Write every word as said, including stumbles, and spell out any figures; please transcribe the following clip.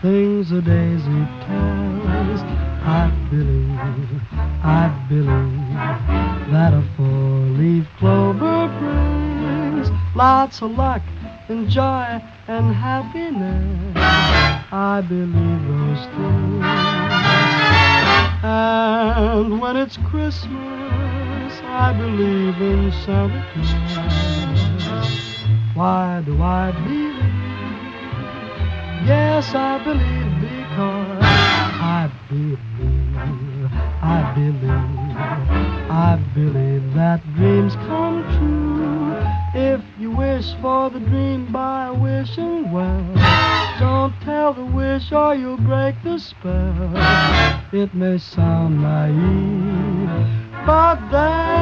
things a daisy tells. I believe, I believe that a four-leaf clover brings lots of luck and joy and happiness. I believe those things. And when it's Christmas, I believe in Santa Claus. Why do I believe? Yes, I believe because I believe, I believe, I believe that dreams come true. If you wish for the dream by wishing well, don't tell the wish or you'll break the spell. It may sound naive, but that